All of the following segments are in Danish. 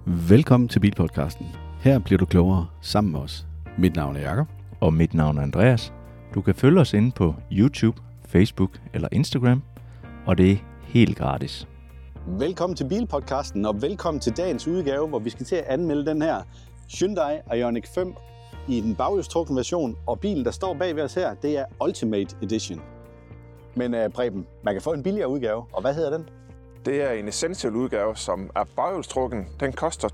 Velkommen til Bilpodcasten. Her bliver du klogere sammen med os. Mit navn er Jakob. Og mit navn er Andreas. Du kan følge os inde på YouTube, Facebook eller Instagram, og det er helt gratis. Velkommen til Bilpodcasten, og velkommen til dagens udgave, hvor vi skal til at anmelde den her Hyundai Ioniq 5 i den baghjulstrukne version, og bilen, der står bag ved os her, det er Ultimate Edition. Men Preben, man kan få en billigere udgave, og hvad hedder den? Det er en essentiel udgave, som er baghjulstrukken. Den koster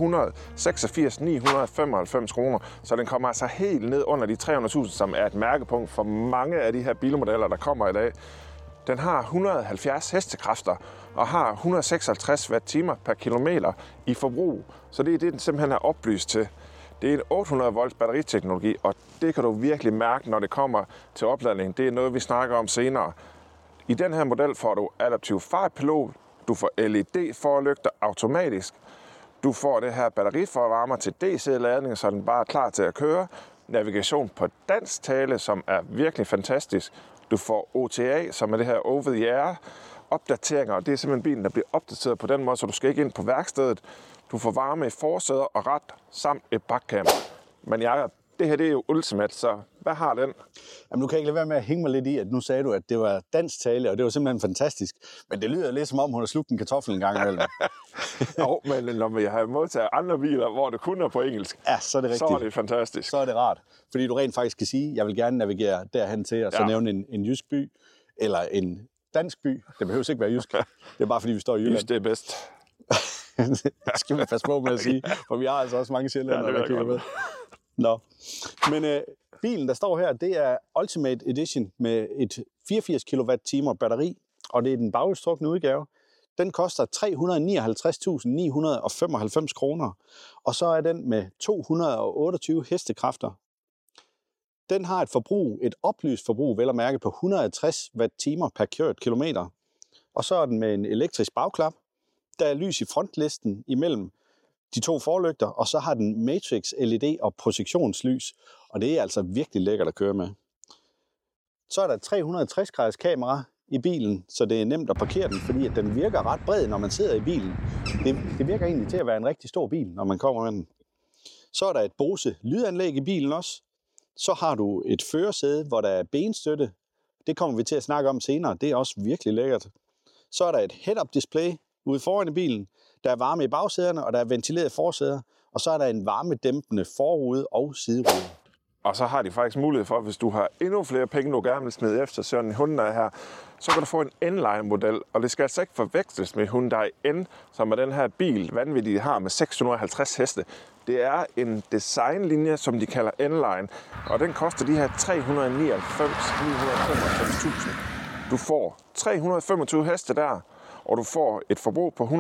286.995 kroner, så den kommer altså helt ned under de 300.000, som er et mærkepunkt for mange af de her bilmodeller, der kommer i dag. Den har 170 hestekræfter og har 156 watt-timer per kilometer i forbrug, så det er det, den simpelthen er oplyst til. Det er en 800 volts batteriteknologi, og det kan du virkelig mærke, når det kommer til opladning. Det er noget, vi snakker om senere. I den her model får du adaptiv fartpilot, du får LED-forlygter automatisk, du får det her batteriforvarmer til DC-ladning, så den bare er klar til at køre, navigation på dansk tale, som er virkelig fantastisk, du får OTA, som er det her over-the-air, opdateringer, og det er simpelthen bilen, der bliver opdateret på den måde, så du skal ikke ind på værkstedet, du får varme i forsæder og rat, samt et bakkamera. Men Jakob, det her det er jo ultimate, så hvad har den? Jamen, nu kan jeg ikke lade være med at hænge mig lidt i, at nu sagde du, at det var dansk tale, og det var simpelthen fantastisk. Men det lyder lidt som om, hun har slugt en kartoffel en gang imellem. Jo, men når vi har modtaget andre biler, hvor det kun er på engelsk, ja, så er det rigtigt. Så er det fantastisk. Så er det rart, fordi du rent faktisk kan sige, at jeg vil gerne navigere derhen til, og så nævne en jysk by, eller en dansk by. Det behøver ikke være jysk. Det er bare fordi, vi står i Jylland. Jysk, det er bedst. Det skal vi passe på med at sige, for vi har altså også mange sjællændere, der kigger med. Nå, men bilen, der står her, det er Ultimate Edition med et 84 kWh batteri, og det er den baghjulstrukne udgave. Den koster 359.995 kroner, og så er den med 228 hestekræfter. Den har et forbrug, et oplyst forbrug, vel at mærke, på 160 watt-timer per kørt kilometer. Og så er den med en elektrisk bagklap. Der er lys i frontlisten imellem de to forlygter, og så har den Matrix LED og projektionslys, og det er altså virkelig lækkert at køre med. Så er der et 360 graders kamera i bilen, så det er nemt at parkere den, fordi at den virker ret bred, når man sidder i bilen. Det virker egentlig til at være en rigtig stor bil, når man kommer med den. Så er der et Bose lydanlæg i bilen også. Så har du et førersæde, hvor der er benstøtte. Det kommer vi til at snakke om senere. Det er også virkelig lækkert. Så er der et head-up display ude foran i bilen. Der er varme i bagsæderne, og der er ventileret forsæder. Og så er der en varmedæmpende forrude og siderude. Og så har de faktisk mulighed for, hvis du har endnu flere penge, du gerne vil smide efter sådan en Hyundai her, så kan du få en N-Line-model. Og det skal altså ikke forveksles med Hyundai N, som er den her bil, vanvittigt har med 650 heste. Det er en designlinje, som de kalder N-Line, og den koster de her 399.995.000. Du får 325 heste der, og du får et forbrug på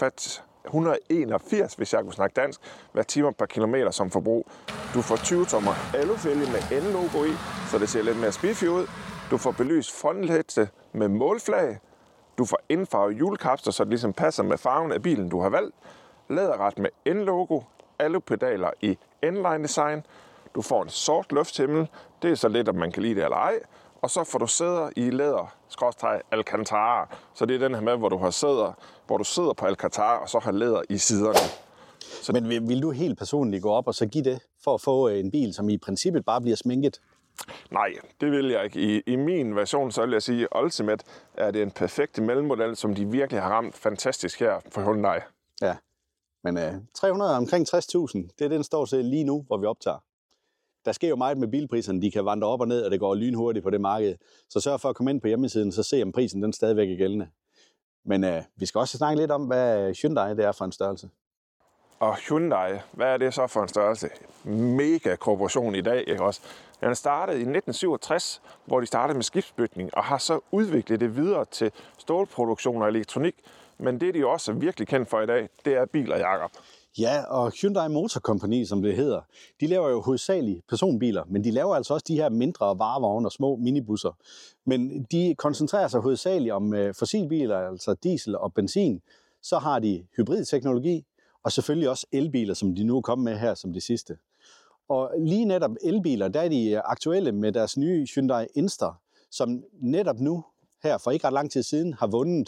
181, hvis jeg kunne snakke dansk, watt-timer per kilometer som forbrug. Du får 20-tommer alufælge med N-logo i, så det ser lidt mere spiffy ud. Du får belyst frontlygte med målflag. Du får indfarvet hjulkapsler, så det ligesom passer med farven af bilen, du har valgt. Læderret med N-logo, alupedaler i N-line design. Du får en sort lufthimmel. Det er så lidt, om man kan lide det eller ej. Og så får du sæder i læder-alcantara. Så det er den her med, hvor du sidder på alcantara, og så har læder i siderne. Så... Men vil du helt personligt gå op og så give det, for at få en bil, som i princippet bare bliver sminket? Nej, det vil jeg ikke. I min version, så vil jeg sige, at Ultimate er det en perfekt mellemmodel, som de virkelig har ramt fantastisk her for Hyundai. Ja, men 300 omkring 60.000, det er den står til lige nu, hvor vi optager. Der sker jo meget med bilpriserne, de kan vandre op og ned, og det går lynhurtigt på det marked. Så sørg for at komme ind på hjemmesiden, så se om prisen den stadigvæk er gældende. Men vi skal også snakke lidt om, hvad Hyundai det er for en størrelse. Og Hyundai, hvad er det så for en størrelse? Mega korporation i dag, ikke også? Den startede i 1967, hvor de startede med skibsbygning, og har så udviklet det videre til stålproduktion og elektronik. Men det, de også er virkelig kendt for i dag, det er biler, Jakob. Ja, og Hyundai Motor Company, som det hedder, de laver jo hovedsageligt personbiler, men de laver altså også de her mindre varevogne og små minibusser. Men de koncentrerer sig hovedsageligt om fossilbiler, altså diesel og benzin. Så har de hybridteknologi, og selvfølgelig også elbiler, som de nu er kommet med her som det sidste. Og lige netop elbiler, der er de aktuelle med deres nye Hyundai Inster, som netop nu, her for ikke ret lang tid siden, har vundet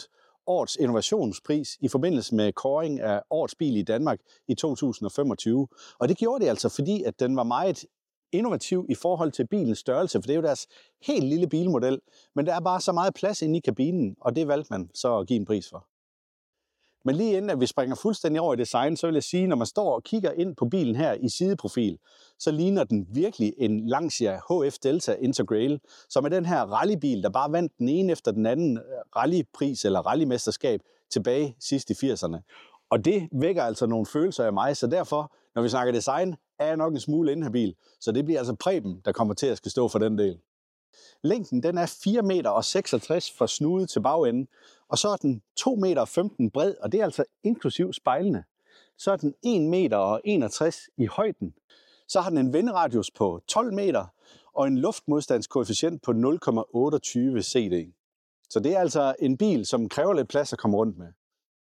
årets innovationspris i forbindelse med kåring af årets bil i Danmark i 2025. Og det gjorde det altså, fordi at den var meget innovativ i forhold til bilens størrelse, for det er jo deres helt lille bilmodel, men der er bare så meget plads inde i kabinen, og det valgte man så at give en pris for. Men lige inden at vi springer fuldstændig over i design, så vil jeg sige, når man står og kigger ind på bilen her i sideprofil, så ligner den virkelig en Lancia HF Delta Intergrail, som er den her rallybil, der bare vandt den ene efter den anden rallypris eller rallymesterskab tilbage sidst i 80'erne. Og det vækker altså nogle følelser af mig, så derfor, når vi snakker design, er jeg nok en smule inhabil. Så det bliver altså Preben, der kommer til at skal stå for den del. Længden den er 4,66 meter fra snude til bagende, og så er den 2,15 meter bred, og det er altså inklusiv spejlene. Så er den 1,61 meter i højden. Så har den en venderadius på 12 meter og en luftmodstandskoefficient på 0,28 CD. Så det er altså en bil, som kræver lidt plads at komme rundt med.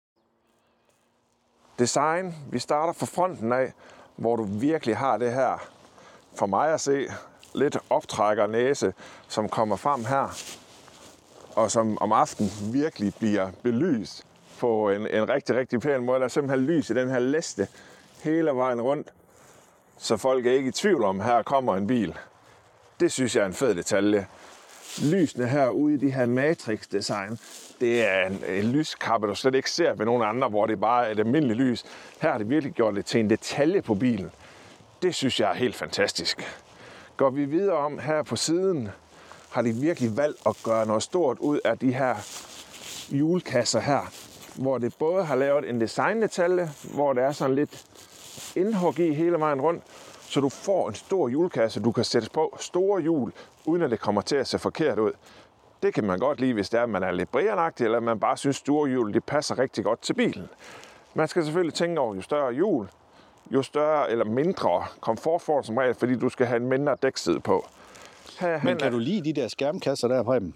Design, vi starter fra fronten af, hvor du virkelig har det her, for mig at se, lidt optrækker næse, som kommer frem her, og som om aftenen virkelig bliver belyst på en rigtig, rigtig pæn måde. Der er simpelthen lys i den her liste hele vejen rundt, så folk er ikke i tvivl om, her kommer en bil. Det synes jeg er en fed detalje. Lysene her ude i de her matrix-design, det er en lyskappe, du slet ikke ser ved nogen andre, hvor det bare er et almindeligt lys. Her har det virkelig gjort det til en detalje på bilen. Det synes jeg er helt fantastisk. Går vi videre om her på siden, har de virkelig valgt at gøre noget stort ud af de her hjulkasser her, hvor det både har lavet en designdetalje, hvor der er sådan lidt indhug i hele vejen rundt, så du får en stor hjulkasse, du kan sætte på store hjul, uden at det kommer til at se forkert ud. Det kan man godt lide, hvis det er, at man er lidt brianagtig, eller man bare synes, store hjul det passer rigtig godt til bilen. Man skal selvfølgelig tænke over, jo større hjul, jo større eller mindre komfort får du som regel, fordi du skal have en mindre dækside på. Men kan du lide de der skærmkasser der, Preben?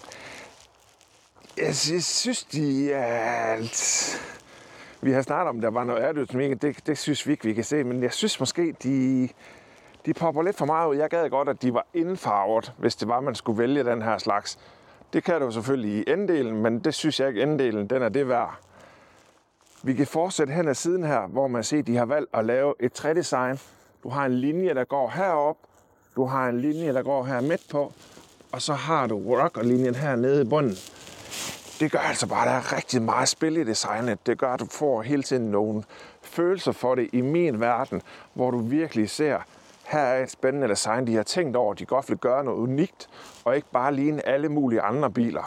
Jeg synes, de er... Vi har snakket om, der var noget aerodynamik, det synes vi ikke, vi kan se, men jeg synes måske, de popper lidt for meget ud. Jeg gad godt, at de var indfarvet, hvis det var, man skulle vælge den her slags. Det kan du selvfølgelig i enddelen, men det synes jeg ikke, enddelen den er det værd. Vi kan fortsætte hen ad siden her, hvor man ser, at de har valgt at lave et trædesign. Du har en linje, der går herop, du har en linje, der går her midt på, og så har du rocker-linjen her nede i bunden. Det gør altså bare, at der er rigtig meget spil i designet. Det gør, at du får hele tiden nogle følelser for det i min verden, hvor du virkelig ser, her er et spændende design, de har tænkt over, de godt vil gøre noget unikt, og ikke bare ligne alle mulige andre biler.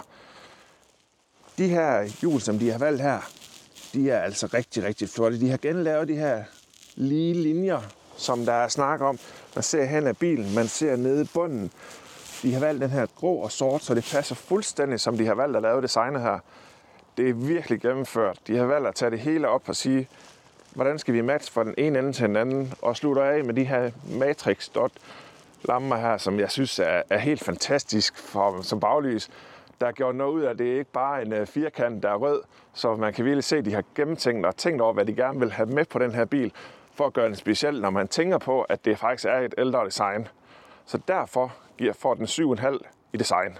De her hjul, som de har valgt her, de er altså rigtig, rigtig flotte. De har genlavet de her lige linjer, som der er snak om. Man ser hen ad bilen, man ser nede i bunden. De har valgt den her grå og sort, så det passer fuldstændig, som de har valgt at lave designet her. Det er virkelig gennemført. De har valgt at tage det hele op og sige, hvordan skal vi matche fra den ene ende til den anden, og slutter af med de her matrix dot lamper her, som jeg synes er helt fantastisk som baglys. Der er gjort noget ud af, det er ikke bare en firkant, der er rød, så man kan virkelig se, at de har gennemtænkt og tænkt over, hvad de gerne vil have med på den her bil, for at gøre den speciel, når man tænker på, at det faktisk er et ældre design. Så derfor får den 7,5 i design.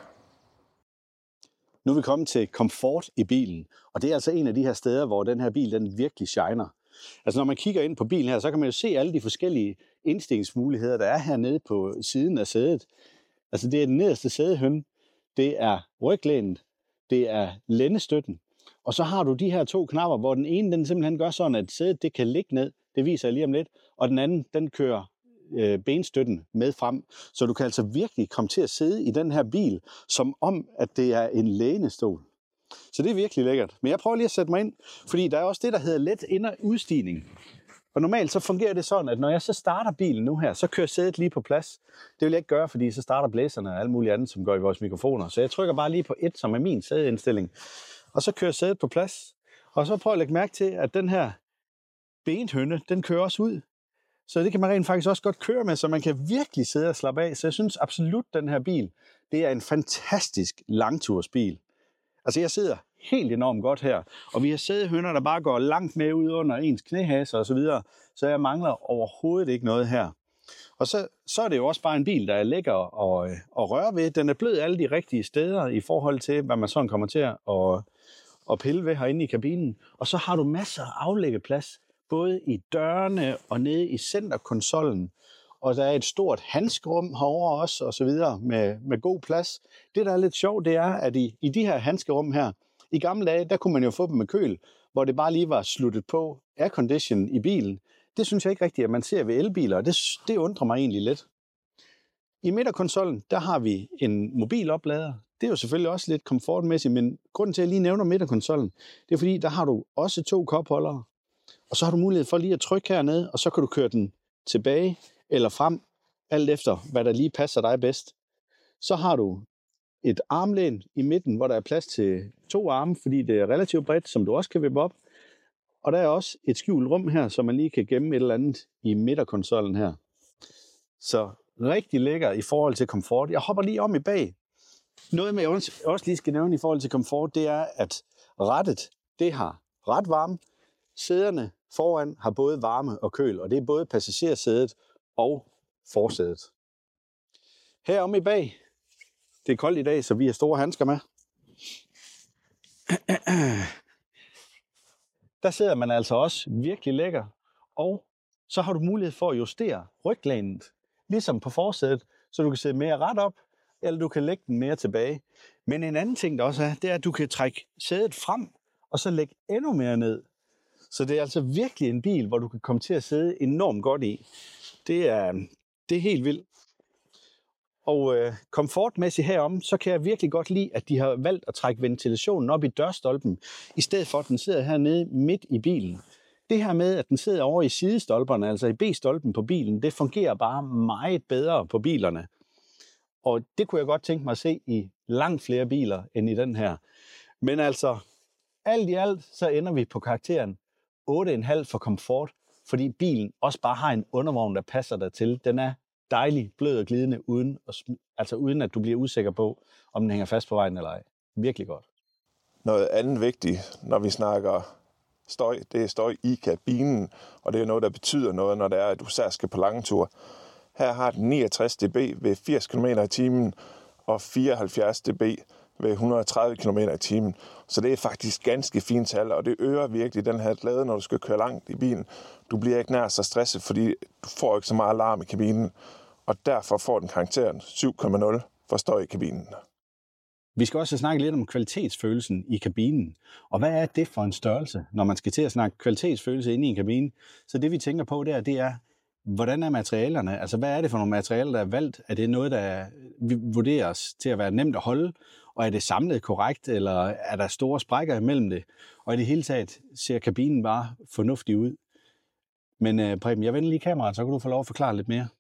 Nu er vi kommet til komfort i bilen, og det er altså en af de her steder, hvor den her bil den virkelig shiner. Altså når man kigger ind på bilen her, så kan man jo se alle de forskellige indstillingsmuligheder, der er hernede på siden af sædet. Altså det er den nederste sædehøn, det er ryglænet, det er lændestøtten, og så har du de her to knapper, hvor den ene den simpelthen gør sådan, at sædet det kan ligge ned, det viser jeg lige om lidt, og den anden den kører benstøtten med frem, så du kan altså virkelig komme til at sidde i den her bil, som om, at det er en lænestol. Så det er virkelig lækkert. Men jeg prøver lige at sætte mig ind, fordi der er også det, der hedder let ind- og udstigning. Og normalt så fungerer det sådan, at når jeg så starter bilen nu her, så kører sædet lige på plads. Det vil jeg ikke gøre, fordi så starter blæserne og alt muligt andet, som går i vores mikrofoner. Så jeg trykker bare lige på 1, som er min sædeindstilling. Og så kører sædet på plads. Og så prøver jeg at lægge mærke til, at den her benhønne, den kører også ud. Så det kan man rent faktisk også godt køre med, så man kan virkelig sidde og slappe af. Så jeg synes absolut, at den her bil, det er en fantastisk langtursbil. Altså jeg sidder helt enormt godt her, og vi har sædehønner, der bare går langt med ud under ens knæhase og så videre, så jeg mangler overhovedet ikke noget her. Og så er det jo også bare en bil, der er lækker at røre ved. Den er blød alle de rigtige steder i forhold til, hvad man sådan kommer til at pille ved herinde i kabinen. Og så har du masser af aflæggeplads, både i dørene og nede i centerkonsollen. Og der er et stort handskerum herovre også, og så videre, med god plads. Det, der er lidt sjovt, det er, at i de her handskerum her, i gamle dage, der kunne man jo få dem med køl, hvor det bare lige var sluttet på aircondition i bilen. Det synes jeg ikke rigtigt, at man ser ved elbiler, og det undrer mig egentlig lidt. I midterkonsollen, der har vi en mobiloplader. Det er jo selvfølgelig også lidt komfortmæssigt, men grunden til, at jeg lige nævner midterkonsollen, det er fordi, der har du også 2 kopholdere, og så har du mulighed for lige at trykke hernede, og så kan du køre den tilbage eller frem, alt efter, hvad der lige passer dig bedst. Så har du et armlæn i midten, hvor der er plads til 2 arme, fordi det er relativt bredt, som du også kan vippe op. Og der er også et skjult rum her, så man lige kan gemme et eller andet i midterkonsollen her. Så rigtig lækker i forhold til komfort. Jeg hopper lige om i bag. Noget med, jeg også lige skal nævne i forhold til komfort, det er, at rattet, det har ret varme. Sæderne foran har både varme og køl, og det er både passagersædet og forsædet. Herom i bag, det er koldt i dag, så vi har store handsker med. Der sidder man altså også virkelig lækker, og så har du mulighed for at justere ryglænet, ligesom på forsædet, så du kan sidde mere ret op, eller du kan lægge den mere tilbage. Men en anden ting, der også er, det er, at du kan trække sædet frem, og så lægge endnu mere ned. Så det er altså virkelig en bil, hvor du kan komme til at sidde enormt godt i. Det er helt vildt. Og komfortmæssigt herom, så kan jeg virkelig godt lide, at de har valgt at trække ventilationen op i dørstolpen, i stedet for at den sidder hernede midt i bilen. Det her med, at den sidder over i sidestolperne, altså i B-stolpen på bilen, det fungerer bare meget bedre på bilerne. Og det kunne jeg godt tænke mig at se i langt flere biler end i den her. Men altså, alt i alt, så ender vi på karakteren 8,5 for komfort, fordi bilen også bare har en undervogn, der passer dig til. Den er dejlig, blød og glidende, uden at du bliver usikker på, om den hænger fast på vejen eller ej. Virkelig godt. Noget andet vigtigt, når vi snakker støj, det er støj i kabinen, og det er noget, der betyder noget, når det er, at du særligt skal på lange ture. Her har den 69 dB ved 80 km i timen og 74 dB ved 130 km i timen. Så det er faktisk ganske fint tal, og det øger virkelig den her glæde, når du skal køre langt i bilen. Du bliver ikke nær så stresset, fordi du får ikke så meget alarm i kabinen, og derfor får den karakteren 7,0 for støj i kabinen. Vi skal også snakke lidt om kvalitetsfølelsen i kabinen. Og hvad er det for en størrelse, når man skal til at snakke kvalitetsfølelse inde i en kabine? Så det vi tænker på der, det er, hvordan er materialerne? Altså hvad er det for nogle materialer, der er valgt? Er det noget, der vurderes til at være nemt at holde? Og er det samlet korrekt, eller er der store sprækker imellem det? Og i det hele taget ser kabinen bare fornuftig ud. Men Preben, jeg vender lige kameraet, så kan du få lov at forklare lidt mere.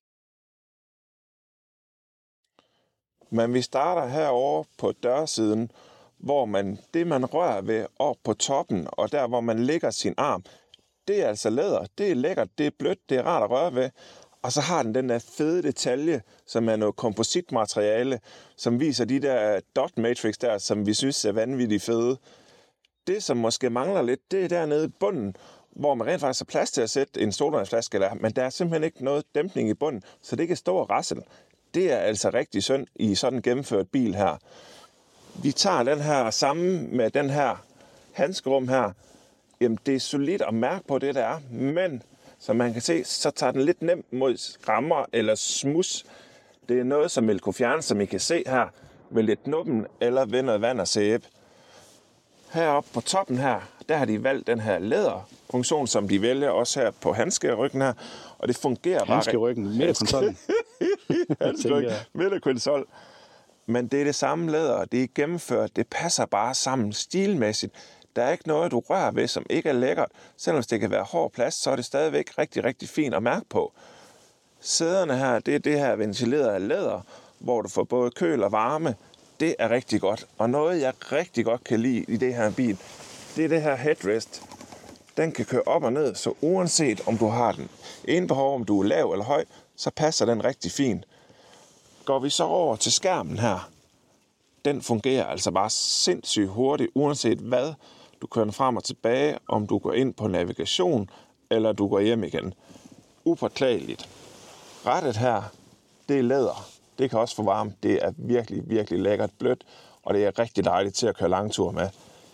Men vi starter herovre på dørsiden, hvor man rører ved op på toppen, og der hvor man lægger sin arm, det er altså læder, det er lækkert, det er blødt, det er rart at røre ved. Og så har den der fede detalje, som er noget kompositmateriale, som viser de der dot matrix der, som vi synes er vanvittigt fede. Det, som måske mangler lidt, det er dernede i bunden, hvor man rent faktisk har plads til at sætte en sodavandsflaske der, men der er simpelthen ikke noget dæmpning i bunden, så det kan stå og rassel. Det er altså rigtig synd i sådan en gennemført bil her. Vi tager den her sammen med den her handskerum her. Jamen, det er solidt at mærke på det, der er, men som man kan se, så tager den lidt nemt mod skrammer eller smus. Det er noget, som vil kunne fjerne, som I kan se her, med lidt nuppen eller ved noget vand og sæbe. Heroppe på toppen her, der har de valgt den her læderfunktion, som de vælger også her på handskeryggen her, og det fungerer bare. Handskeryggen, midterkonsollen. Handskeryggen, midterkonsol. Men det er det samme læder, det er gennemført, det passer bare sammen stilmæssigt. Der er ikke noget, du rører ved, som ikke er lækkert. Selvom det kan være hård plads, så er det stadigvæk rigtig, rigtig fint at mærke på. Sæderne her, det er det her ventilerede læder, hvor du får både køl og varme. Det er rigtig godt. Og noget, jeg rigtig godt kan lide i det her bil, det er det her headrest. Den kan køre op og ned, så uanset om du har den ene behov, om du er lav eller høj, så passer den rigtig fint. Går vi så over til skærmen her, den fungerer altså bare sindssygt hurtigt, uanset hvad. Du kører den frem og tilbage, om du går ind på navigation, eller du går hjem igen. Upåklageligt. Rettet her, det er læder. Det kan også få varme. Det er virkelig, virkelig lækkert blødt, og det er rigtig dejligt til at køre langtur med.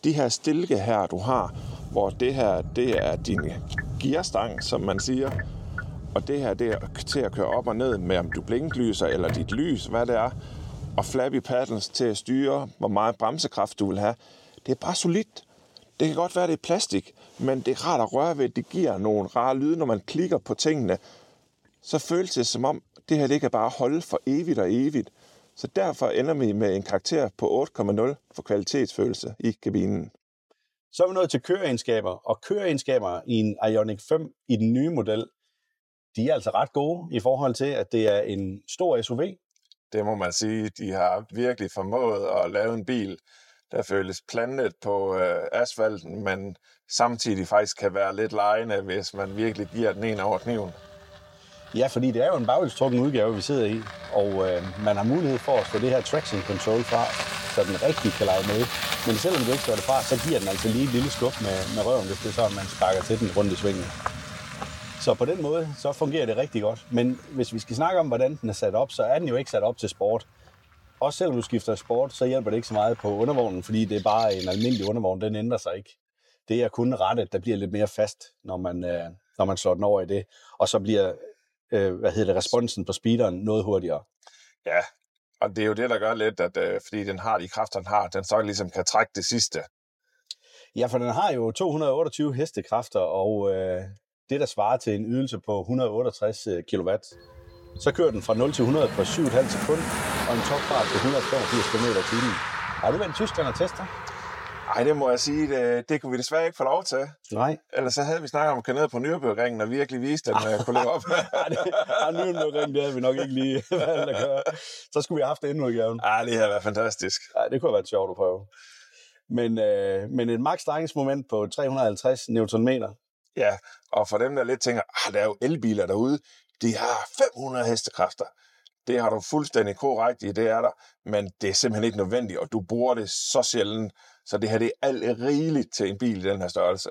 de her stilke her, du har, hvor det her, det er din gearstang, som man siger, og det her, det er til at køre op og ned med, om du blinklyser eller dit lys, hvad det er, og flappy paddles til at styre, hvor meget bremsekraft du vil have. Det er bare solidt. Det kan godt være, det er plastik, men det er rart at røre ved, det giver nogle rare lyde, når man klikker på tingene. Så føles det som om, det her det kan bare holde for evigt og evigt. Så derfor ender vi med en karakter på 8,0 for kvalitetsfølelse i kabinen. Så er vi nået til køreegenskaber, og køreegenskaber i en Ioniq 5 i den nye model, de er altså ret gode i forhold til, at det er en stor SUV. Det må man sige. De har virkelig formået at lave en bil, der føles plantet på asfalten, men samtidig faktisk kan være lidt legende, hvis man virkelig giver den en over kniven. Ja, fordi det er jo en baghjulstrukken udgave, vi sidder i, og man har mulighed for at få det her traction control fra, så den rigtig kan lege med. Men selvom du ikke står det fra, så giver den altså lige et lille skub med røven, hvis det er sådan, man sparker til den rundt i svingen. Så på den måde, så fungerer det rigtig godt. Men hvis vi skal snakke om, hvordan den er sat op, så er den jo ikke sat op til sport. Også selvom du skifter sport, så hjælper det ikke så meget på undervognen, fordi det er bare en almindelig undervogn, den ændrer sig ikke. Det er kun rettet, der bliver lidt mere fast, når man slår den over i det. Og så bliver responsen på speederen noget hurtigere. Ja, og det er jo det, der gør lidt, at fordi den har de kræfter, den har, den så ligesom kan trække det sidste. Ja, for den har jo 228 hestekræfter, og det, der svarer til en ydelse på 168 kW. Så kører den fra 0 til 100 på 7,5 sekunder, og en topfart til 185 km/t. Har du været i Tyskland og tester? Ej, det må jeg sige, det kunne vi desværre ikke få lov til. Nej. Ellers så havde vi snakket om at køre ned på Nürburgringen og virkelig vise, at den kunne leve op. Nürburgringen, det havde vi nok ikke lige valgt at gøre. Så skulle vi have haft det endnu udgaven. Ej, det havde været fantastisk. Ej, det kunne have været sjovt at prøve. Men et max drejingsmoment på 350 Nm. Ja, og for dem, der lidt tænker, der er jo elbiler derude, de har 500 hestekræfter. Det har du fuldstændig korrekt i, det er der, men det er simpelthen ikke nødvendigt, og du bruger det så sjældent, så det her det er alt rigeligt til en bil i den her størrelse.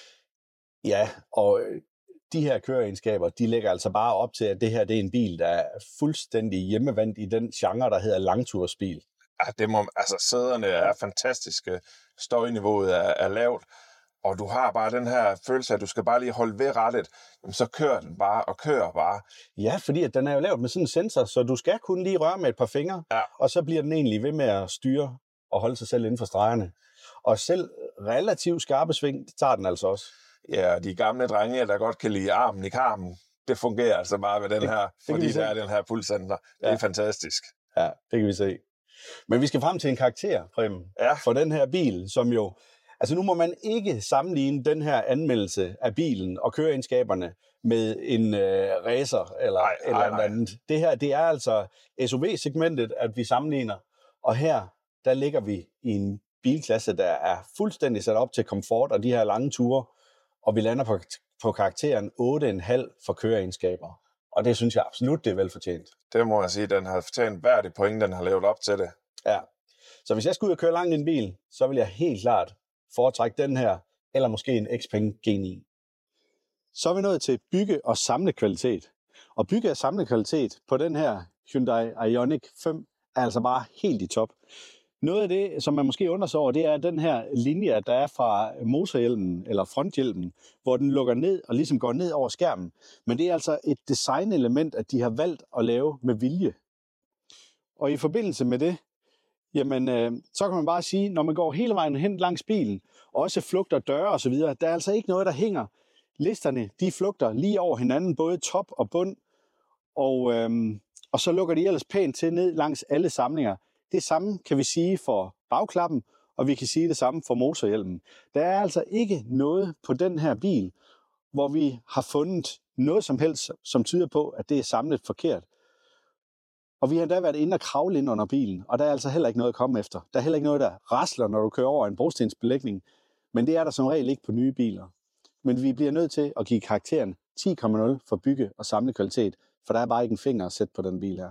Ja, og de her køreegenskaber, de lægger altså bare op til, at det her det er en bil, der er fuldstændig hjemmevandt i den genre, der hedder langtursbil. Ja, sæderne er fantastiske, støjniveauet er lavt, og du har bare den her følelse, at du skal bare lige holde ved rettet, så kører den bare og kører bare. Ja, fordi at den er jo lavet med sådan en sensor, så du skal kun lige røre med et par fingre, og så bliver den egentlig ved med at styre og holde sig selv inden for stregerne. Og selv relativt skarpe sving, det tager den altså også. Ja, de gamle drenge, der godt kan lide armen i karmen, det fungerer altså bare ved den her, fordi der er den her pulscenter. Det er fantastisk. Ja, det kan vi se. Men vi skal frem til en karakter, Preben, for den her bil, som jo... Altså nu må man ikke sammenligne den her anmeldelse af bilen og køreegenskaberne med en racer eller andet. Det her, det er altså SUV-segmentet, at vi sammenligner. Og her, der ligger vi i en bilklasse, der er fuldstændig sat op til komfort og de her lange ture. Og vi lander på karakteren 8,5 for køreegenskaber. Og det synes jeg absolut, det er velfortjent. Det må jeg sige, den har fortjent hver det point, den har levet op til det. Ja. Så hvis jeg skulle ud og køre langt i en bil, så vil jeg helt klart foretrække den her, eller måske en Xpeng G9. Så er vi nået til bygge- og samlekvalitet. Og bygge- og samlekvalitet på den her Hyundai Ioniq 5 er altså bare helt i top. Noget af det, som man måske undrer sig over, det er den her linje, der er fra motorhjelmen eller fronthjelmen, hvor den lukker ned og ligesom går ned over skærmen. Men det er altså et designelement, at de har valgt at lave med vilje. Og i forbindelse med det, jamen, så kan man bare sige, når man går hele vejen hen langs bilen, og også flugter døre og så videre, der er altså ikke noget, der hænger. Listerne, de flugter lige over hinanden, både top og bund, og så lukker de ellers pænt til ned langs alle samlinger. Det samme kan vi sige for bagklappen, og vi kan sige det samme for motorhjelmen. Der er altså ikke noget på den her bil, hvor vi har fundet noget som helst, som tyder på, at det er samlet forkert. Og vi har endda været inde og kravle ind under bilen, og der er altså heller ikke noget at komme efter. Der er heller ikke noget, der rasler, når du kører over en brostensbelægning, men det er der som regel ikke på nye biler. Men vi bliver nødt til at give karakteren 10,0 for bygge- og samlekvalitet, for der er bare ikke en finger at sætte på den bil her.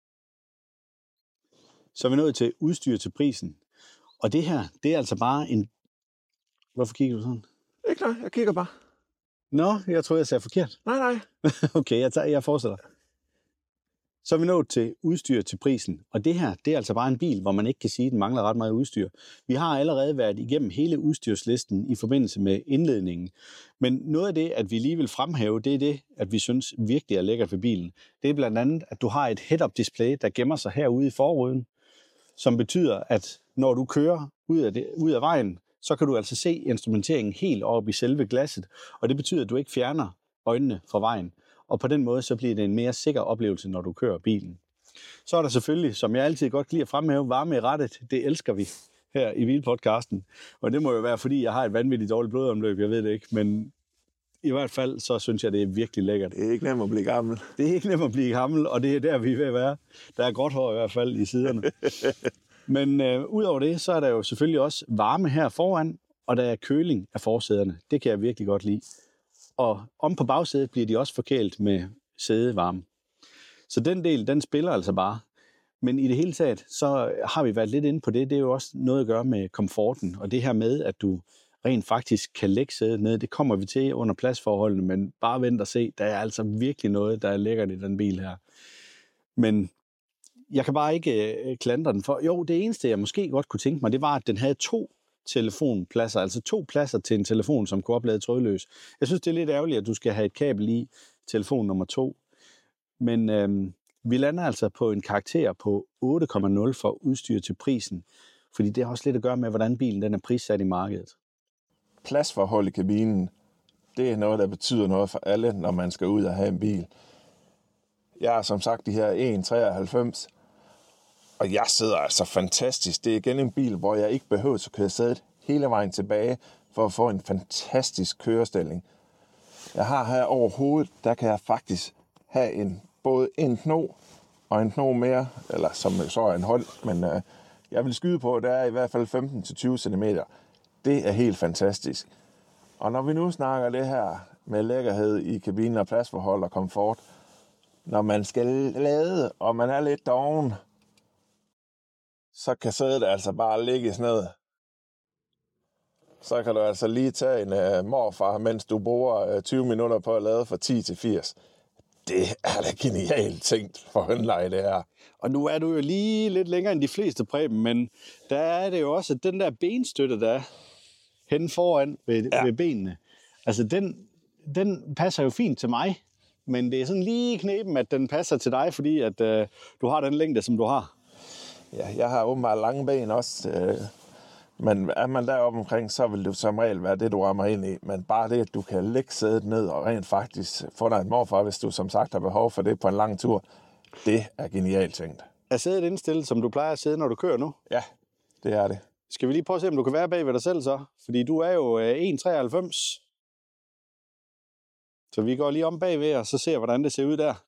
Så er vi nået til udstyr til prisen. Og det her, det er altså bare en... Hvorfor kigger du sådan? Ikke noget, jeg kigger bare. Nå, jeg tror, jeg ser forkert. Nej. Okay, jeg fortsætter. Så er vi nået til udstyr til prisen, og det her, det er altså bare en bil, hvor man ikke kan sige, at den mangler ret meget udstyr. Vi har allerede været igennem hele udstyrslisten i forbindelse med indledningen, men noget af det, at vi lige vil fremhæve, det er det, at vi synes virkelig er lækkert ved bilen. Det er blandt andet, at du har et head-up display, der gemmer sig herude i forruden, som betyder, at når du kører ud af vejen, så kan du altså se instrumenteringen helt oppe i selve glasset, og det betyder, at du ikke fjerner øjnene fra vejen. Og på den måde, så bliver det en mere sikker oplevelse, når du kører bilen. Så er der selvfølgelig, som jeg altid godt kan lide at fremhæve, varme i rattet. Det elsker vi her i Bilpodcasten. Og det må jo være, fordi jeg har et vanvittigt dårligt blodomløb, jeg ved det ikke. Men i hvert fald, så synes jeg, det er virkelig lækkert. Det er ikke nemt at blive gammel. Det er ikke nemt at blive gammel, og det er der, vi er ved at være. Der er gråt hår i hvert fald i siderne. Men udover det, så er der jo selvfølgelig også varme her foran, og der er køling af forsæderne. Det kan jeg virkelig godt lide. Og om på bagsædet bliver de også forkælet med sædevarme. Så den del, den spiller altså bare. Men i det hele taget, så har vi været lidt inde på det. Det er jo også noget at gøre med komforten. Og det her med, at du rent faktisk kan lægge sædet ned, det kommer vi til under pladsforholdene. Men bare vent og se, der er altså virkelig noget, der er lækkert i den bil her. Men jeg kan bare ikke klandre den for. Jo, det eneste, jeg måske godt kunne tænke mig, det var, at den havde 2 telefonpladser, altså 2 pladser til en telefon, som kunne oplade trådløs. Jeg synes, det er lidt ærgerligt, at du skal have et kabel i telefon nummer 2. Men vi lander altså på en karakter på 8,0 for udstyr til prisen, fordi det har også lidt at gøre med, hvordan bilen den er prissat i markedet. Pladsforhold i kabinen, det er noget, der betyder noget for alle, når man skal ud og have en bil. Jeg har som sagt de her 1,93, og jeg sidder altså fantastisk. Det er igen en bil, hvor jeg ikke behøver at køre sædet hele vejen tilbage for at få en fantastisk kørestilling. Jeg har her over hovedet, der kan jeg faktisk have både en kno og en kno mere, eller som så er en hold, men jeg vil skyde på, at der er i hvert fald 15-20 cm. Det er helt fantastisk. Og når vi nu snakker det her med lækkerhed i kabinen og pladsforhold og komfort, når man skal lade, og man er lidt doven, så kan sædet altså bare ligge ned. Så kan du altså lige tage en morfar, mens du bruger 20 minutter på at lade fra 10 til 80. Det er da genialt tænkt for Hyundai, det her. Og nu er du jo lige lidt længere end de fleste, Preben, men der er det jo også, at den der benstøtte, der er henne foran ved benene, altså den passer jo fint til mig, men det er sådan lige knepen, at den passer til dig, fordi at du har den længde, som du har. Ja, jeg har åbenbart lange ben også, men er man deroppe omkring, så vil det som regel være det, du rammer ind i. Men bare det, at du kan lægge sædet ned og rent faktisk få dig en morfar, hvis du som sagt har behov for det på en lang tur, det er genialt tænkt. Er sædet indstillet, som du plejer at sidde, når du kører nu? Ja, det er det. Skal vi lige prøve at se, om du kan være bag ved dig selv så? Fordi du er jo 1,93. Så vi går lige om bagved, og så ser hvordan det ser ud der.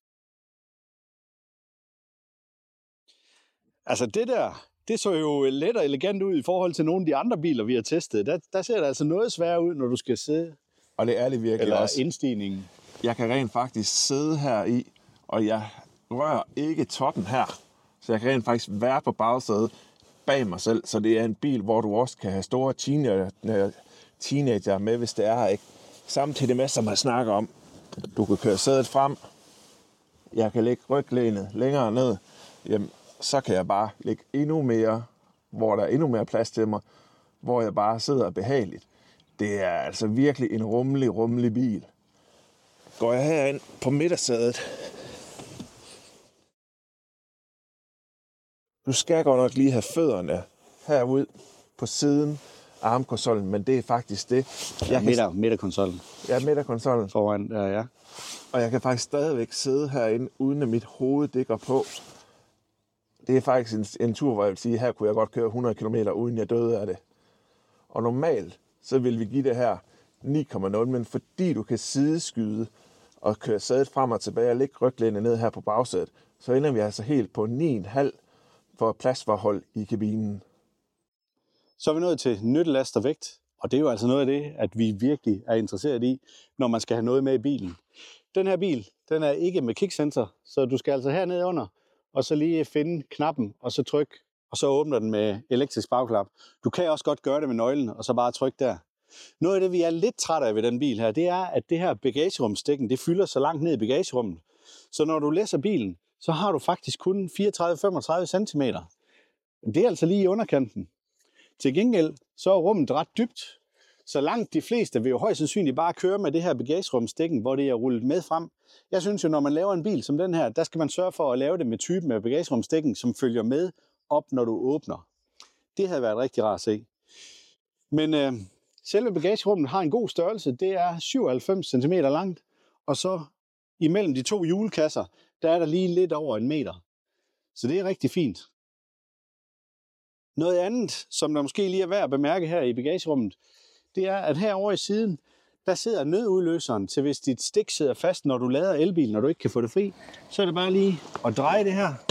Altså det så jo let og elegant ud i forhold til nogle af de andre biler, vi har testet. Der ser det altså noget sværere ud, når du skal sidde. Og det er det virkelig eller også. Indstigningen. Jeg kan rent faktisk sidde her i, og jeg rører ikke toppen her. Så jeg kan rent faktisk være på bagsædet bag mig selv. Så det er en bil, hvor du også kan have store teenager med, hvis det er her, ikke? Samtidig med, som man snakker om, du kan køre sædet frem. Jeg kan lægge ryglænet længere ned. Jamen, så kan jeg bare lægge endnu mere, hvor der er endnu mere plads til mig, hvor jeg bare sidder behageligt. Det er altså virkelig en rummelig bil. Går jeg herind på midtersædet. Du skal godt nok lige have fødderne herud på siden af armkonsollen, men det er faktisk det. Midterkonsollen. Ja, midterkonsollen. Foran der, ja. Og jeg kan faktisk stadigvæk sidde herinde, uden at mit hoved dækker på. Det er faktisk en tur, hvor jeg vil sige, her kunne jeg godt køre 100 km, uden jeg døde af det. Og normalt, så vil vi give det her 9,0, men fordi du kan sideskyde og køre sædet frem og tilbage og lægge ryglænet ned her på bagsædet, så ender vi altså helt på 9,5 for pladsforhold i kabinen. Så er vi nået til nyttelast og vægt, og det er jo altså noget af det, at vi virkelig er interesseret i, når man skal have noget med i bilen. Den her bil, den er ikke med kicksensor, så du skal altså hernede under, og så lige finde knappen, og så tryk, og så åbner den med elektrisk bagklap. Du kan også godt gøre det med nøglen, og så bare tryk der. Noget af det, vi er lidt trætte af ved den bil her, det er, at det her bagagerumsstikken, det fylder så langt ned i bagagerummet. Så når du læser bilen, så har du faktisk kun 34-35 cm. Det er altså lige i underkanten. Til gengæld så er rummet ret dybt, så langt de fleste vil jo højst sandsynligt bare køre med det her bagagerumsdækken, hvor det er rullet med frem. Jeg synes jo, når man laver en bil som den her, der skal man sørge for at lave det med typen af bagagerumsdækken, som følger med op, når du åbner. Det havde været rigtig rart at se. Men selve bagagerummet har en god størrelse. Det er 97 cm langt, og så imellem de to hjulkasser, der er der lige lidt over 1 meter. Så det er rigtig fint. Noget andet, som der måske lige er værd at bemærke her i bagagerummet, det er, at herovre i siden, der sidder nødudløseren til, hvis dit stik sidder fast, når du lader elbilen, når du ikke kan få det fri. Så er det bare lige at dreje det her.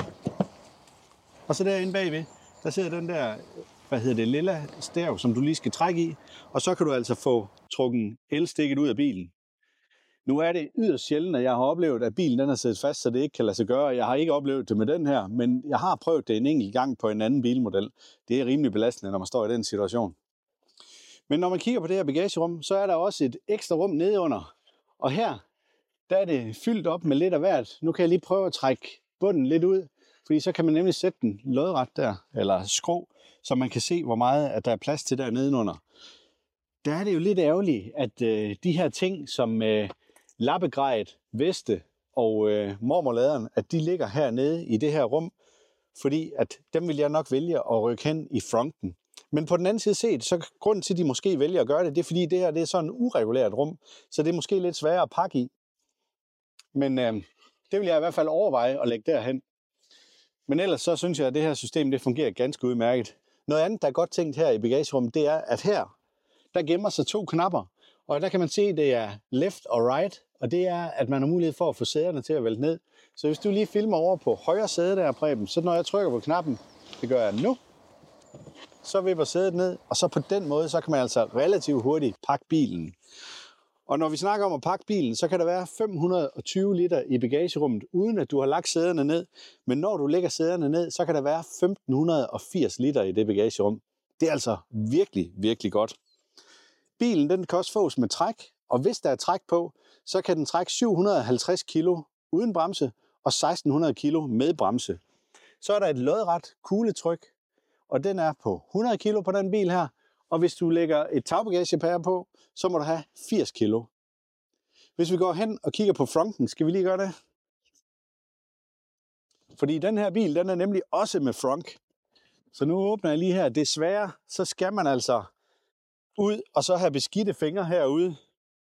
Og så derinde bagved, der sidder den der, lilla stav, som du lige skal trække i. Og så kan du altså få trukket elstikket ud af bilen. Nu er det yderst sjældent, at jeg har oplevet, at bilen den er siddet fast, så det ikke kan lade sig gøre. Jeg har ikke oplevet det med den her, men jeg har prøvet det en enkelt gang på en anden bilmodel. Det er rimelig belastende, når man står i den situation. Men når man kigger på det her bagagerum, så er der også et ekstra rum nedenunder. Og her, der er det fyldt op med lidt af hvert. Nu kan jeg lige prøve at trække bunden lidt ud, fordi så kan man nemlig sætte den lodret der, eller skrå, så man kan se, hvor meget at der er plads til der nedenunder. Der er det jo lidt ærgerligt, at de her ting som lappegrejet, veste og mormorladeren, at de ligger hernede i det her rum, fordi at dem vil jeg nok vælge at rykke hen i fronten. Men på den anden side set, så grunden til, at de måske vælger at gøre det, det er fordi det her det er sådan et uregulært rum, så det er måske lidt sværere at pakke i. Men det vil jeg i hvert fald overveje at lægge derhen. Men ellers så synes jeg, at det her system det fungerer ganske udmærket. Noget andet, der er godt tænkt her i bagagerummet, det er, at her, der gemmer sig 2 knapper. Og der kan man se, at det er left og right, og det er, at man har mulighed for at få sæderne til at vælte ned. Så hvis du lige filmer over på højre sæde der, Preben, så når jeg trykker på knappen, det gør jeg nu, så vipper sædet ned, og så på den måde, så kan man altså relativt hurtigt pakke bilen. Og når vi snakker om at pakke bilen, så kan der være 520 liter i bagagerummet, uden at du har lagt sæderne ned. Men når du lægger sæderne ned, så kan der være 1580 liter i det bagagerum. Det er altså virkelig, virkelig godt. Bilen den kan også fås med træk, og hvis der er træk på, så kan den trække 750 kilo uden bremse og 1600 kilo med bremse. Så er der et lodret kugletryk, og den er på 100 kilo på den bil her. Og hvis du lægger et tagbagagepære på, så må du have 80 kilo. Hvis vi går hen og kigger på fronten, skal vi lige gøre det? Fordi den her bil, den er nemlig også med frunk. Så nu åbner jeg lige her. Desværre, så skal man altså ud og så have beskidte fingre herude.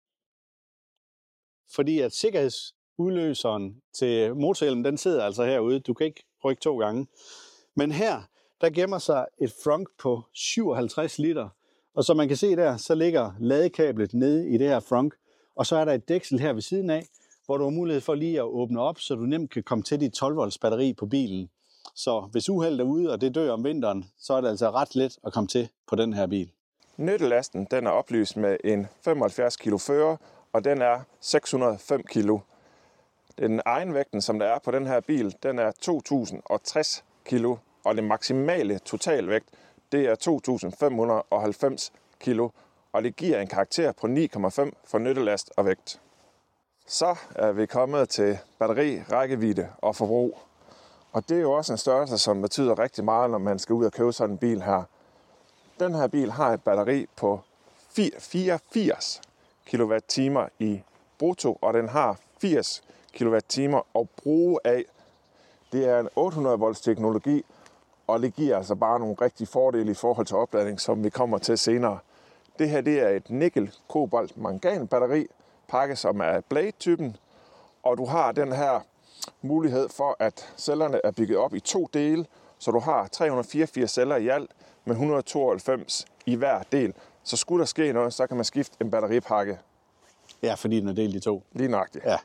Fordi at sikkerhedsudløseren til motorhjelmen, den sidder altså herude. Du kan ikke rykke 2 gange. Men her, der gemmer sig et frunk på 57 liter. Og som man kan se der, så ligger ladekablet nede i det her frunk. Og så er der et dæksel her ved siden af, hvor du har mulighed for lige at åbne op, så du nemt kan komme til dit 12 volts batteri på bilen. Så hvis uheldet er ude, og det dør om vinteren, så er det altså ret let at komme til på den her bil. Nyttelasten den er oplyst med en 75 kilo fører, og den er 605 kilo. Den egenvægten, som der er på den her bil, den er 2060 kilo, og det maksimale totalvægt, det er 2590 kilo, og det giver en karakter på 9,5 for nyttelast og vægt. Så er vi kommet til batteri, rækkevidde og forbrug. Og det er jo også en størrelse, som betyder rigtig meget, når man skal ud og købe sådan en bil her. Den her bil har et batteri på 84 kWh i brutto, og den har 80 kWh at bruge af. Det er en 800 volts teknologi, og det giver altså bare nogle rigtige fordele i forhold til opladning, som vi kommer til senere. Det her det er et nikkel-kobolt-mangan batteri, pakket som er Blade-typen, og du har den her mulighed for, at cellerne er bygget op i 2 dele, så du har 384 celler i alt med 192 i hver del. Så skulle der ske noget, så kan man skifte en batteripakke. Ja, fordi den er delt i 2. Lige nøjagtigt. Ja.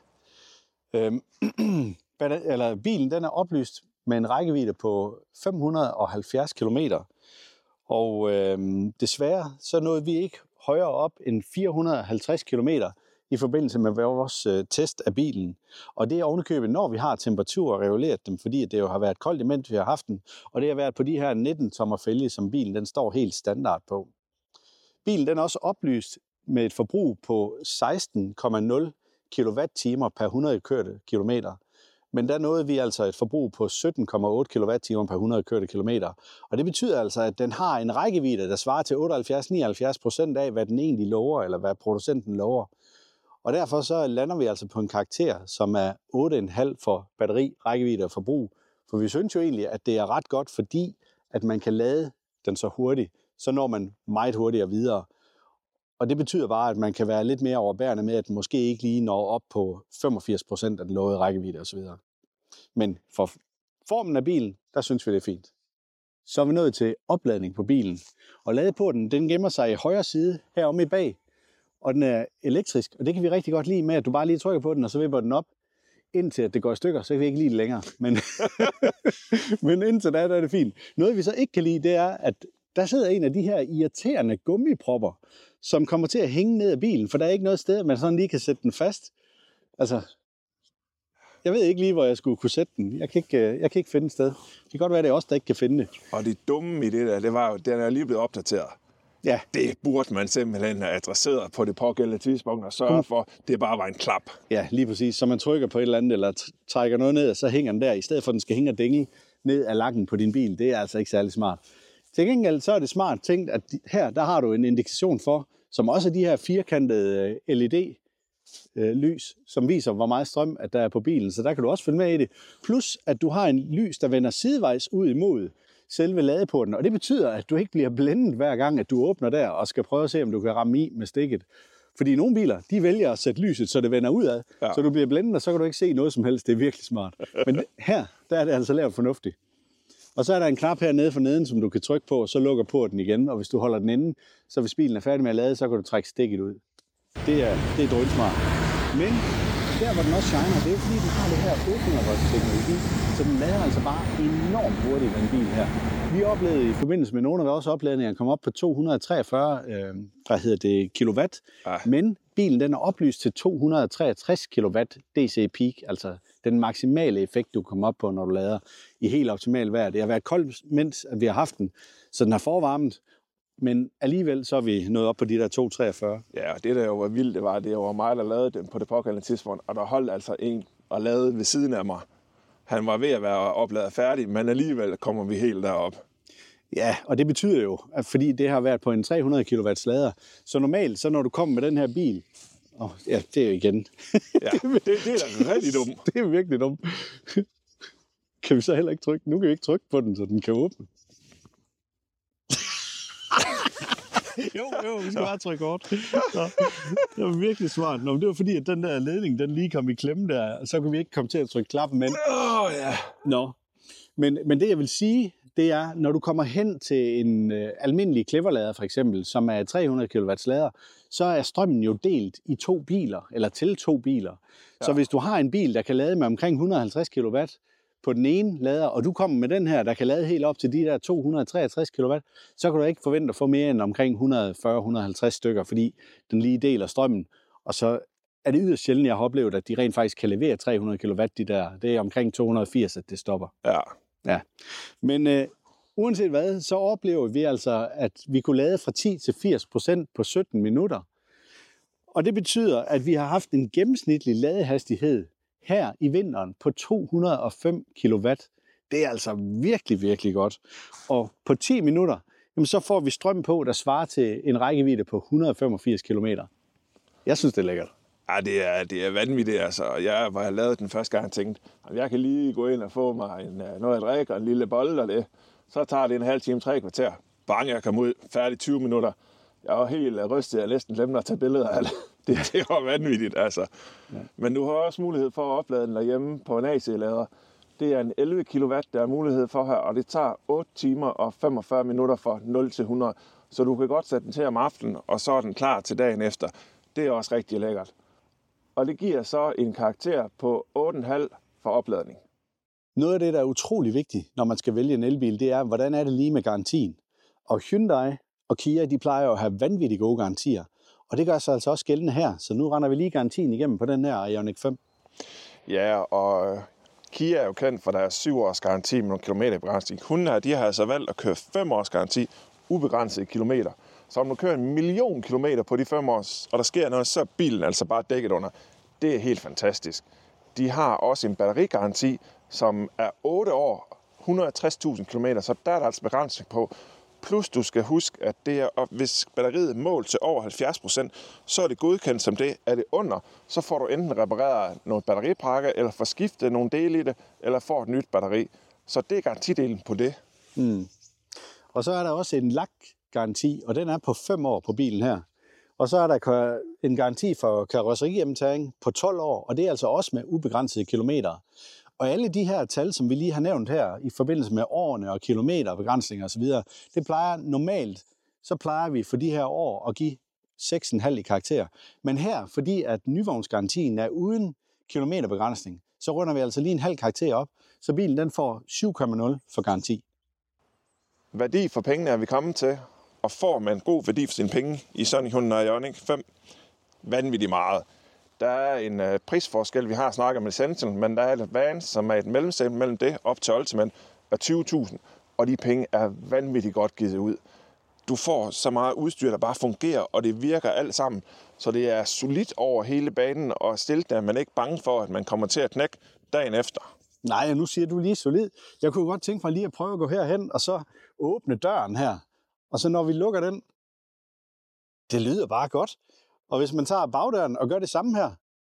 Bilen den er oplyst med en rækkevidde på 570 km. Og desværre så nåede vi ikke højere op end 450 km i forbindelse med vores test af bilen. Og det er ovenikøbet, når vi har temperatur og reguleret dem, fordi det jo har været koldt, imens vi har haft den. Og det har været på de her 19 tommer fælge, som bilen den står helt standard på. Bilen den er også oplyst med et forbrug på 16,0 kWh per 100 kørte kilometer. Men der nåede vi altså et forbrug på 17,8 kWh per 100 kørte kilometer. Og det betyder altså, at den har en rækkevidde, der svarer til 78-79% af, hvad den egentlig lover, eller hvad producenten lover. Og derfor så lander vi altså på en karakter, som er 8,5 for batteri, rækkevidde og forbrug. For vi synes jo egentlig, at det er ret godt, fordi at man kan lade den så hurtigt, så når man meget hurtigere videre. Og det betyder bare, at man kan være lidt mere overbærende med, at den måske ikke lige når op på 85% af den lovede rækkevidde osv. Men for formen af bilen, der synes vi, det er fint. Så er vi nået til opladning på bilen. Og ladeporten, den gemmer sig i højre side heromme i bag. Og den er elektrisk, og det kan vi rigtig godt lide med, at du bare lige trykker på den, og så vipper den op. Indtil at det går i stykker, så kan vi ikke lide det længere. Men indtil da er det fint. Noget vi så ikke kan lide, det er, at der sidder en af de her irriterende gummipropper, som kommer til at hænge ned af bilen, for der er ikke noget sted, man sådan lige kan sætte den fast. Altså, jeg ved ikke lige, hvor jeg skulle kunne sætte den. Jeg kan ikke finde et sted. Det kan godt være, det er os, der ikke kan finde det. Og det dumme i det der, det var jo, den er lige blevet opdateret. Ja. Det burde man simpelthen have adresseret på det pågældende tidspunkt og sørge for, at det bare var en klap. Ja, lige præcis. Så man trykker på et eller andet, eller trækker noget ned, og så hænger den der, i stedet for at den skal hænge og dingle ned af lakken på din bil. Det er altså ikke særlig smart. Til gengæld så er det smart tænkt, at her der har du en indikation for, som også er de her firkantede LED-lys, som viser, hvor meget strøm at der er på bilen. Så der kan du også følge med i det. Plus, at du har en lys, der vender sidevejs ud imod selve ladeporten. Og det betyder, at du ikke bliver blændet hver gang, at du åbner der og skal prøve at se, om du kan ramme i med stikket. Fordi nogle biler, de vælger at sætte lyset, så det vender udad. Ja. Så du bliver blændet, og så kan du ikke se noget som helst. Det er virkelig smart. Men her, der er det altså lavet fornuftigt. Og så er der en knap hernede for neden, som du kan trykke på, og så lukker porten igen. Og hvis du holder den inde, så hvis bilen er færdig med at lade, så kan du trække stikket ud. Det er drønsmart. Men der, hvor den også shiner, det er fordi, den har det her åbningervoldsteknologi, så den lader altså bare enormt hurtigt, den bil her. Vi oplevede i forbindelse med nogle af vores opladninger, at komme op på 243 kilowatt, men bilen den er oplyst til 263 kilowatt DC peak, altså den maksimale effekt, du kommer op på, når du lader i helt optimal vejr. Det har været koldt, mens vi har haft den, så den har forvarmet, men alligevel så er vi nået op på de der 243. Ja, og det der jo var vildt, det var mig, der lavede den på det pågældende tidspunkt, og der holdt altså en og lavede ved siden af mig. Han var ved at være opladet færdig, men alligevel kommer vi helt derop. Ja, og det betyder jo, at fordi det har været på en 300 kW lader, så normalt, så når du kommer med den her bil, ja, det er jo igen. Ja, det er da rigtig dumt. Det er virkelig dumt. Kan vi så heller ikke trykke? Nu kan vi ikke trykke på den, så den kan åbne. Jo, vi skal bare trykke hårdt. Det var virkelig smart. Nå, det var fordi, at den der ledning, den lige kom i klemme der, og så kunne vi ikke komme til at trykke klappen med. Ja. Nå. Men det, jeg vil sige, det er, når du kommer hen til en almindelig Clever-lader for eksempel, som er 300 kW lader, så er strømmen jo delt i 2 biler, eller til 2 biler. Ja. Så hvis du har en bil, der kan lade med omkring 150 kW på den ene lader, og du kommer med den her, der kan lade helt op til de der 263 kW, så kan du ikke forvente at få mere end omkring 140-150 stykker, fordi den lige deler strømmen. Og så er det yderst sjældent, jeg har oplevet, at de rent faktisk kan levere 300 kW, de der. Det er omkring 280, at det stopper. Ja. Men uanset hvad, så oplever vi altså, at vi kunne lade fra 10 til 80% på 17 minutter. Og det betyder, at vi har haft en gennemsnitlig ladehastighed her i vinteren på 205 kW. Det er altså virkelig, virkelig godt. Og på 10 minutter, jamen så får vi strøm på, der svarer til en rækkevidde på 185 km. Jeg synes, det er lækkert. Ja, det er vanvittigt. Altså. Jeg var lavet den første gang og tænkte, at jeg kan lige gå ind og få mig noget at drikke og en lille bolle og det. Så tager det en halv time, 3 kvarter. Bang, jeg kom ud, færdig 20 minutter. Jeg var helt rystet, jeg næsten glemte at tage billeder af det. Det var vanvittigt, altså. Ja. Men du har også mulighed for at oplade den derhjemme på en AC-lader. Det er en 11 kW, der er mulighed for her, og det tager 8 timer og 45 minutter fra 0 til 100. Så du kan godt sætte den til om aftenen, og så er den klar til dagen efter. Det er også rigtig lækkert. Og det giver så en karakter på 8,5 for opladning. Noget af det, der er utrolig vigtigt, når man skal vælge en elbil, det er, hvordan er det lige med garantien? Og Hyundai og Kia, de plejer at have vanvittigt gode garantier. Og det gør sig altså også gældende her. Så nu render vi lige garantien igennem på den her Ioniq 5. Ja, og Kia er jo kendt for deres 7 års garanti med nogle kilometerbegrænsning. Hyundai, de har altså valgt at køre 5 års garanti, ubegrænset kilometer. Så om du kører 1 million kilometer på de 5 år, og der sker noget, så er bilen altså bare dækket under. Det er helt fantastisk. De har også en batterigaranti, som er 8 år, 160.000 km, så der er der altså begrænsning på. Plus du skal huske, at det er, hvis batteriet er målt til over 70%, så er det godkendt som det. Er det under, så får du enten repareret nogle batteripakker, eller får skiftet nogle dele i det, eller får et nyt batteri. Så det er garantidelen på det. Og så er der også en lakgaranti, og den er på 5 år på bilen her. Og så er der en garanti for karrosserigennemtagning på 12 år, og det er altså også med ubegrænsede kilometer. Og alle de her tal, som vi lige har nævnt her, i forbindelse med årene og kilometerbegrænsninger osv., det plejer normalt, så plejer vi for de her år at give 6,5 i karakter. Men her, fordi at nyvognsgarantien er uden kilometerbegrænsning, så runder vi altså lige en halv karakter op, så bilen den får 7,0 for garanti. Værdi for pengene er vi kommet til, og får man god værdi for sine penge i sådan en Hyundai Ioniq 5, vanvittigt meget. Der er en prisforskel, vi har snakket om Essential, men der er et Advance, som er et mellemsæt mellem det op til Ultimate af 20.000, og de penge er vanvittigt godt givet ud. Du får så meget udstyr, der bare fungerer, og det virker alt sammen, så det er solidt over hele banen, og stille der, man er ikke bange for, at man kommer til at knække dagen efter. Nej, nu siger du lige solid. Jeg kunne godt tænke mig lige at prøve at gå herhen, og så åbne døren her. Og så når vi lukker den, det lyder bare godt. Og hvis man tager bagdøren og gør det samme her,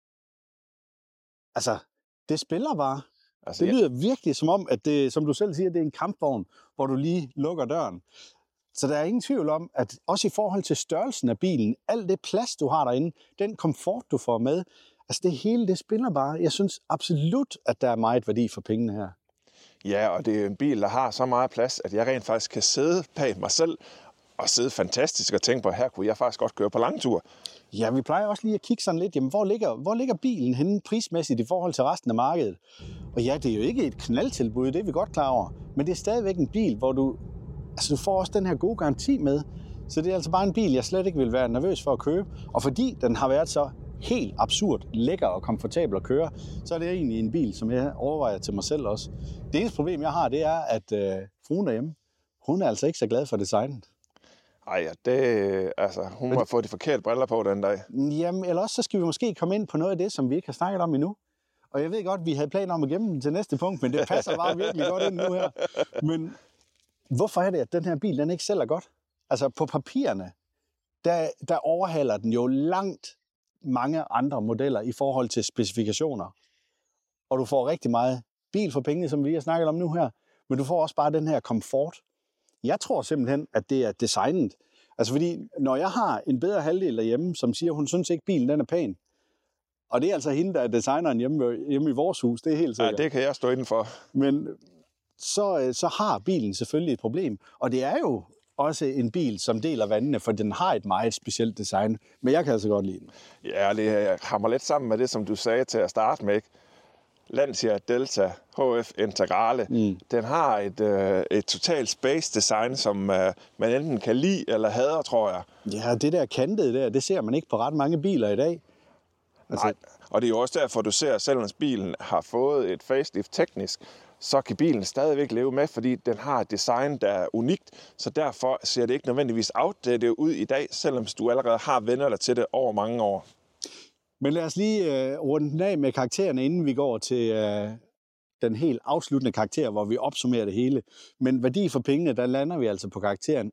altså, det spiller bare. Altså, det lyder virkelig som om, at det, som du selv siger, det er en kampvogn, hvor du lige lukker døren. Så der er ingen tvivl om, at også i forhold til størrelsen af bilen, alt det plads, du har derinde, den komfort, du får med, altså det hele, det spiller bare. Jeg synes absolut, at der er meget værdi for pengene her. Ja, og det er en bil, der har så meget plads, at jeg rent faktisk kan sidde bag mig selv og sidde fantastisk og tænke på, at her kunne jeg faktisk godt køre på langtur. Ja, vi plejer også lige at kigge sådan lidt, jamen hvor ligger bilen henne prismæssigt i forhold til resten af markedet? Og ja, det er jo ikke et knaldtilbud, det er vi godt klar over, men det er stadigvæk en bil, hvor du får også den her gode garanti med. Så det er altså bare en bil, jeg slet ikke vil være nervøs for at købe. Og fordi den har været så helt absurd lækker og komfortabel at køre, så er det egentlig en bil, som jeg overvejer til mig selv også. Det eneste problem, jeg har, det er, at fruen derhjemme, hun er altså ikke så glad for designet. Ej, hun må have fået de forkerte briller på den dag. Jamen, eller også så skal vi måske komme ind på noget af det, som vi ikke har snakket om endnu. Og jeg ved godt, vi havde planer om at gemme den til næste punkt, men det passer bare virkelig godt ind nu her. Men hvorfor er det, at den her bil, den ikke sælger godt? Altså på papirerne, der overhaler den jo langt mange andre modeller i forhold til specifikationer. Og du får rigtig meget bil for pengene, som vi har snakket om nu her, men du får også bare den her komfort. Jeg tror simpelthen, at det er designet. Altså fordi, når jeg har en bedre halvdel derhjemme, som siger, hun synes ikke, bilen den er pæn, og det er altså hende, der er designeren hjemme i vores hus, det er helt sikkert. Ja, det kan jeg stå indenfor. Men så har bilen selvfølgelig et problem, og det er jo også en bil, som deler vandene, for den har et meget specielt design, men jeg kan altså godt lide den. Ja, det hammer lidt sammen med det, som du sagde til at starte med, ikke? Lancia Delta HF Integrale. Den har et totalt space design, som man enten kan lide eller hader, tror jeg. Ja, det der kantede der, det ser man ikke på ret mange biler i dag. Altså... Nej, og det er jo også derfor, du ser, selvom bilen har fået et facelift teknisk, så kan bilen stadigvæk leve med, fordi den har et design, der er unikt. Så derfor ser det ikke nødvendigvis outdated ud i dag, selvom du allerede har venner dig til det over mange år. Men lad os lige runde den af med karaktererne, inden vi går til den helt afsluttende karakter, hvor vi opsummerer det hele. Men værdi for pengene, der lander vi altså på karakteren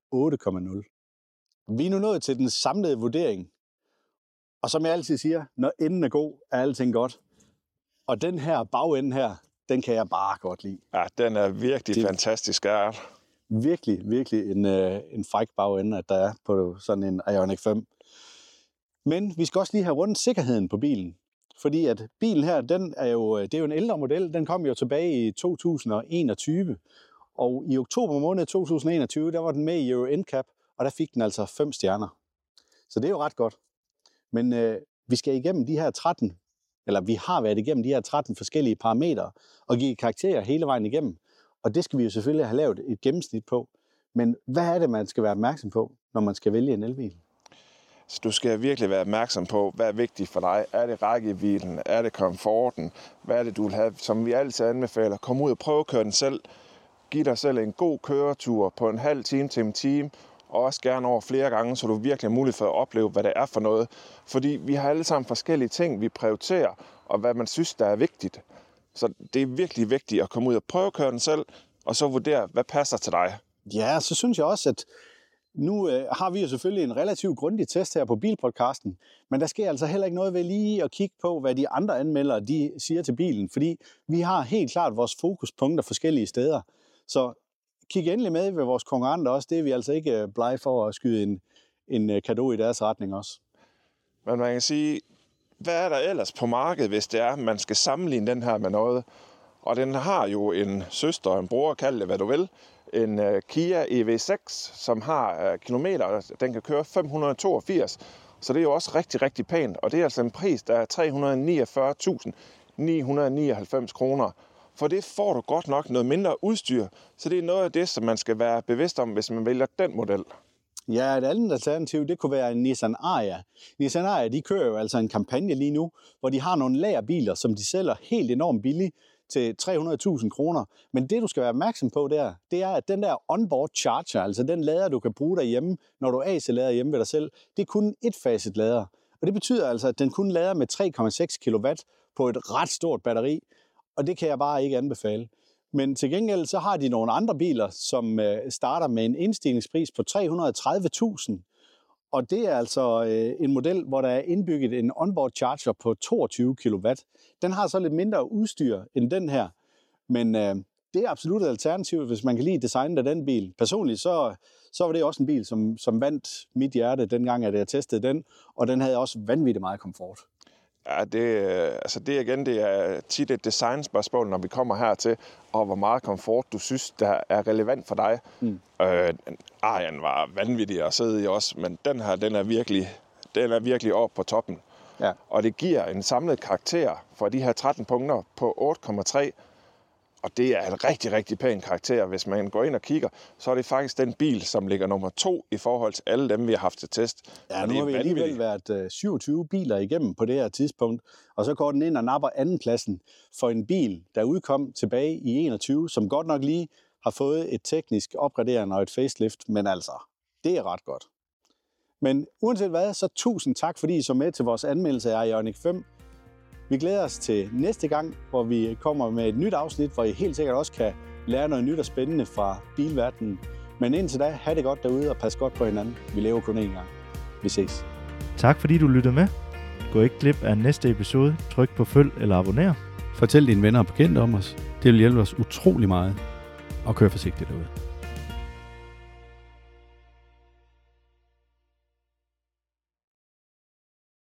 8,0. Vi er nu nået til den samlede vurdering. Og som jeg altid siger, når enden er god, er alting godt. Og den her bagende her, den kan jeg bare godt lide. Ja, den er virkelig fantastisk ærlig. Virkelig en fræk bagende, at der er på sådan en Ioniq 5. Men vi skal også lige have rundt sikkerheden på bilen. Fordi at bilen her, det er jo en ældre model. Den kom jo tilbage i 2021. Og i oktober måned 2021, der var den med i Euro NCAP, og der fik den altså 5 stjerner. Så det er jo ret godt. Men vi skal igennem de her 13, eller vi har været igennem de her 13 forskellige parametre, og give karakterer hele vejen igennem. Og det skal vi jo selvfølgelig have lavet et gennemsnit på. Men hvad er det, man skal være opmærksom på, når man skal vælge en elbil? Så du skal virkelig være opmærksom på, hvad er vigtigt for dig. Er det rækkevidden? Er det komforten? Hvad er det, du vil have? Som vi altid anbefaler, kom ud og prøve at køre den selv. Giv dig selv en god køretur på en halv time til en time, og også gerne over flere gange, så du virkelig har mulighed for at opleve, hvad det er for noget. Fordi vi har alle sammen forskellige ting, vi prioriterer, og hvad man synes, der er vigtigt. Så det er virkelig vigtigt at komme ud og prøve at køre den selv, og så vurdere, hvad passer til dig. Ja, så synes jeg også, at nu har vi jo selvfølgelig en relativt grundig test her på Bilpodcasten, men der sker altså heller ikke noget ved lige at kigge på, hvad de andre anmeldere de siger til bilen, fordi vi har helt klart vores fokuspunkter forskellige steder. Så kig endelig med ved vores konkurrenter også, det er vi altså ikke blege for at skyde en cadeau i deres retning også. Men man kan sige, hvad er der ellers på markedet, hvis det er, man skal sammenligne den her med noget? Og den har jo en søster og en bror, kald det hvad du vil. En Kia EV6, som har kilometer, den kan køre 582. Så det er jo også rigtig, rigtig pænt. Og det er altså en pris, der er 349.999 kroner. For det får du godt nok noget mindre udstyr. Så det er noget af det, som man skal være bevidst om, hvis man vælger den model. Ja, et andet alternativ, det kunne være en Nissan Ariya. Nissan Ariya, de kører jo altså en kampagne lige nu, hvor de har nogle lagerbiler, som de sælger helt enormt billigt til 300.000 kroner. Men det, du skal være opmærksom på der, det er, at den der onboard charger, altså den lader, du kan bruge derhjemme, når du AC-lader hjemme ved dig selv, det er kun en etfaset lader. Og det betyder altså, at den kun lader med 3,6 kW på et ret stort batteri, og det kan jeg bare ikke anbefale. Men til gengæld så har de nogle andre biler, som starter med en indstigningspris på 330.000. Og det er altså en model, hvor der er indbygget en onboard charger på 22 kW. Den har så lidt mindre udstyr end den her. Men det er absolut et alternativ, hvis man kan lide designet af den bil. Personligt så var det også en bil, som vandt mit hjerte, dengang at jeg testede den. Og den havde også vanvittigt meget komfort. Ja, det er tit et designspørgsmål, når vi kommer hertil, og hvor meget komfort du synes, der er relevant for dig. Arian var vanvittig at sidde i også, men den her, den er virkelig oppe på toppen. Ja. Og det giver en samlet karakter for de her 13 punkter på 8,3. Og det er en rigtig, rigtig pæn karakter. Hvis man går ind og kigger, så er det faktisk den bil, som ligger nummer 2 i forhold til alle dem, vi har haft til test. Ja, nu har vi alligevel været 27 biler igennem på det her tidspunkt, og så går den ind og napper andenpladsen for en bil, der udkom tilbage i 21, som godt nok lige har fået et teknisk opgradering og et facelift, men altså, det er ret godt. Men uanset hvad, så tusind tak, fordi I så med til vores anmeldelse af Ioniq 5. Vi glæder os til næste gang, hvor vi kommer med et nyt afsnit, hvor I helt sikkert også kan lære noget nyt og spændende fra bilverdenen. Men indtil da, have det godt derude og pas godt på hinanden. Vi lever kun én gang. Vi ses. Tak fordi du lyttede med. Gå ikke glip af næste episode. Tryk på følg eller abonner. Fortæl dine venner og bekendte om os. Det vil hjælpe os utrolig meget. Og kør forsigtigt derude.